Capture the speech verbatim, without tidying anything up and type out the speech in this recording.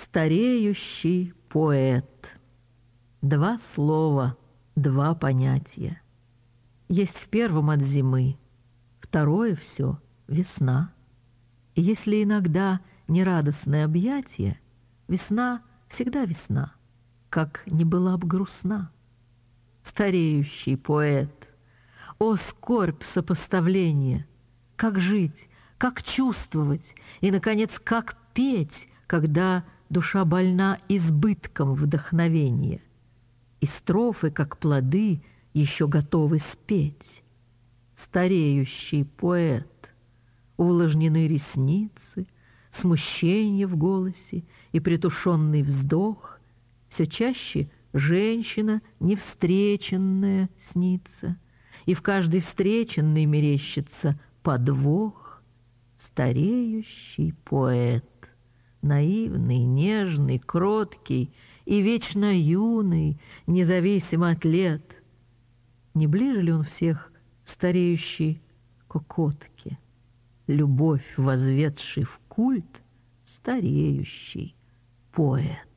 Стареющий поэт. Два слова, два понятия. Есть в первом от зимы, второе все весна. И если иногда нерадостное объятие, весна всегда весна, как не была б грустна. Стареющий поэт, о, скорбь сопоставления! Как жить, как чувствовать и, наконец, как петь, когда душа больна избытком вдохновения, и строфы, как плоды, еще готовы спеть. Стареющий поэт, увлажнены ресницы, смущение в голосе и притушенный вздох, все чаще женщина невстреченная снится, и в каждой встреченной мерещится подвох. Стареющий поэт, наивный, нежный, кроткий и вечно юный, независимо от лет. Не ближе ли он всех стареющей кокотке, любовь, возведший в культ, стареющий поэт?